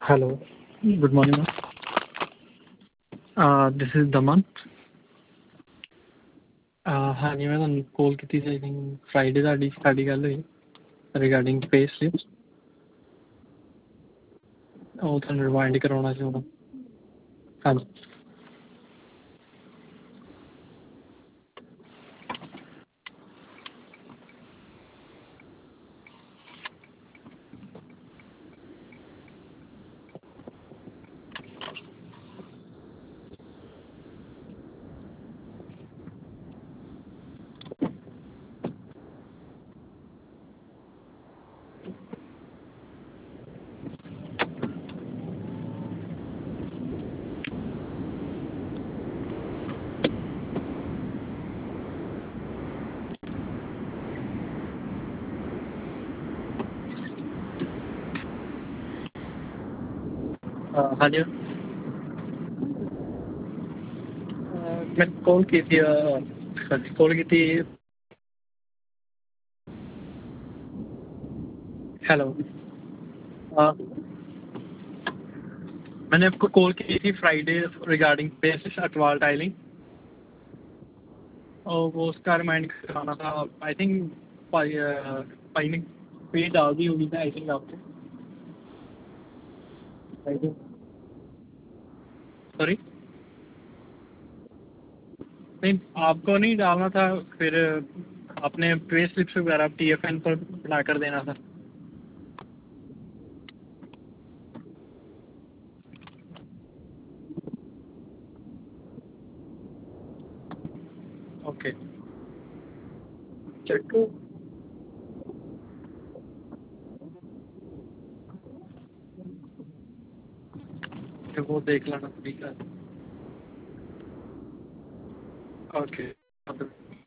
Hello, good morning this is Daman. हाँ जी, मैं ਤੁਹਾਨੂੰ ਕਾਲ ਕੀਤੀ ਸੀ। ਆਈ ਥਿੰਕ ਫਰਾਈਡੇ ਸਾਡੀ ਗੱਲ ਹੋਈ ਰਿਗਾਰਡਿੰਗ ਪੇ ਸਲਿਪਸ। ਉਹ ਤੁਹਾਨੂੰ ਰਿਮਾਈਂਡ ਕਰਾਉਣਾ ਸੀ ਹੁਣ। ਹਾਂਜੀ। ਹਾਂਜੀ, ਮੈਂ ਕਾਲ ਕੀਤੀ ਹਾਂਜੀ ਕਾਲ ਕੀਤੀ। हेलो, मैंने आपको कॉल की थी फ्राइडे रिगार्डिंग पे अटवाल टाइलिंग और वो उसका रिमाइंड कराना था। आई थिंक भाई ने पे डाल दी होगी ना, आई थिंक आपको। सॉरी, नहीं आपको नहीं डालना था, फिर अपने पे स्लिप्स वगैरह TFN पर बना कर देना था। ओके, चेक वो देख लेना, ठीक है। ओके।